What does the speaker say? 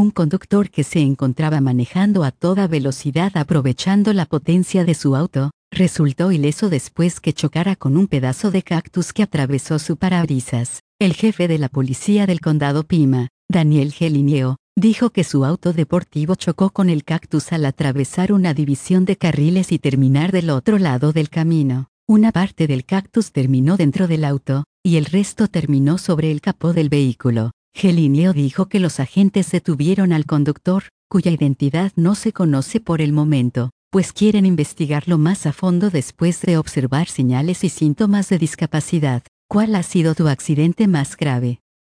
un conductor que se encontraba manejando a toda velocidad aprovechando la potencia de su auto, resultó ileso después que chocara con un pedazo de cactus que atravesó su parabrisas. El jefe de la policía del condado Pima, Daniel Gelinio, dijo que su auto deportivo chocó con el cactus al atravesar una división de carriles y terminar del otro lado del camino. Una parte del cactus terminó dentro del auto, y el resto terminó sobre el capó del vehículo. Gelinio dijo que los agentes detuvieron al conductor, cuya identidad no se conoce por el momento, pues quieren investigarlo más a fondo después de observar señales y síntomas de discapacidad. ¿Cuál ha sido tu accidente más grave?